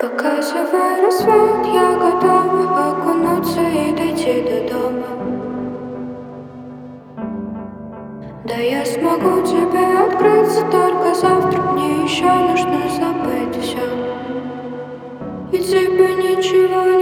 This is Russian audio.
Показывай рассвет, я готова окунуться и дойти до дома. Да я смогу тебе открыться только завтра. Мне еще нужно забыть все, и тебе ничего не